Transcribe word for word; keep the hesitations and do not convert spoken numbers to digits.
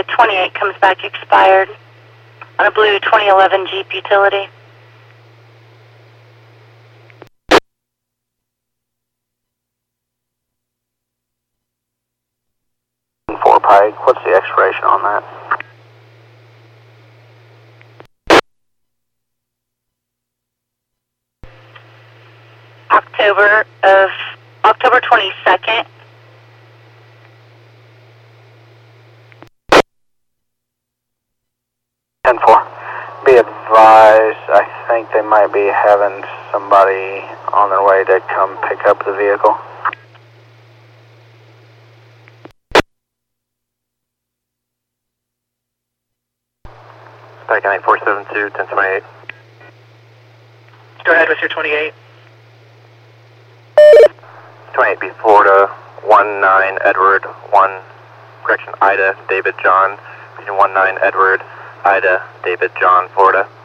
a twenty-eight comes back expired on a blue twenty eleven Jeep utility. four Pike, what's the expiration on that? October of October twenty-second. ten four. Be advised, I think they might be having somebody on their way to come pick up the vehicle. Spike nine four seven two, ten twenty-eight. Go ahead with your twenty-eight. twenty-eight B Florida, one nine Edward, one, correction, Ida, David John, one nine Edward, Ida, David John, Florida.